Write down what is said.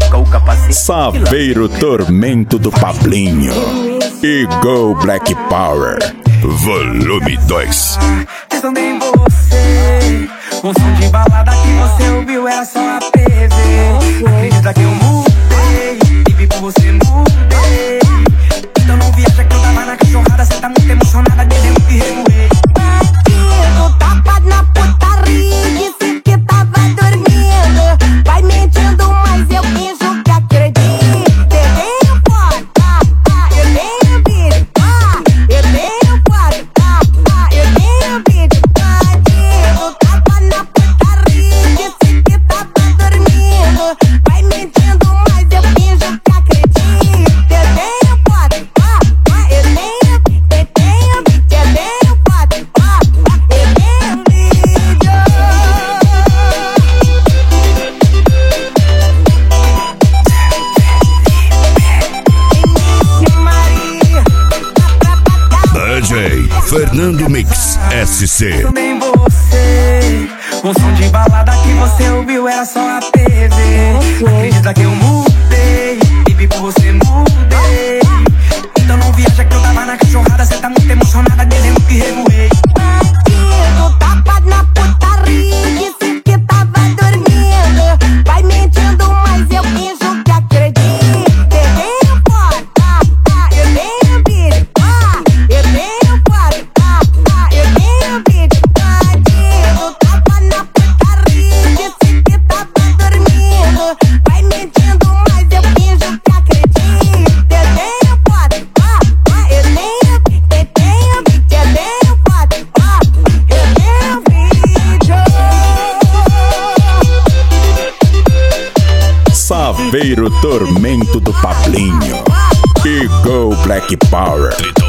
coloca o capacete. Saveiro Tormento do Pablinho e Go Black Power, volume 2. Pensando em você, um som de balada que você ouviu era só a TV. Acredita que eu mudei, e vi por você mudei. Então não viaja que eu tava na cachorrada, cê tá muito emocionada, desde que revoei. Bandido, tapa na putaria, disse que tava dormindo. Vai mentindo, mas eu finjo que acredito. Eu tenho foto, eu tenho vídeo, eu tenho foto, eu tenho vídeo. Bandido, tapa na putaria, disse que tava dormindo. Vai mentindo, mas eu finjo que acredito. Eu tenho foto, eu tenho vídeo, eu tenho foto, eu tenho vídeo. Maria, DJ Fernando Mix SC. Pensando em você, um som de balada que você ouviu era só a TV. Acredita que eu mudei, e vi por você mudei. Então não viaja que eu tava na cachorrada, cê tá muito emocionada, desde que revoei. bandido, tapa na putaria, disse que tava dormindo. Vai mentindo, mas eu finjo que acredito. Eu tenho foto, eu tenho vídeo, eu tenho foto, eu tenho vídeo. Bandido, tapa na putaria, disse que tava dormindo. Vai mentindo, mas eu finjo que acredito. Eu tenho foto, eu tenho vídeo, eu tenho foto, eu tenho vídeo. Saveiro Tormento do Pablinho e Go Black Power,